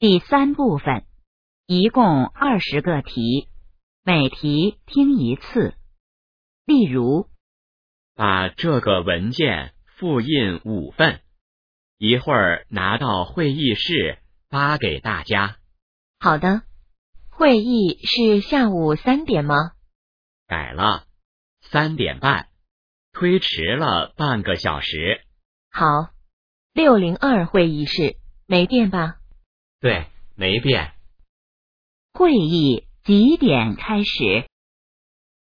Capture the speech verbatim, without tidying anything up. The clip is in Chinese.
第三部分，一共二十个题，每题听一次。例如， 把这个文件复印五份，一会儿拿到会议室发给大家。 好的。会议是下午三点吗？ 改了，三点半，推迟了半个小时。 好。六零二会议室没变吧？ 对，没变。 会议几点开始？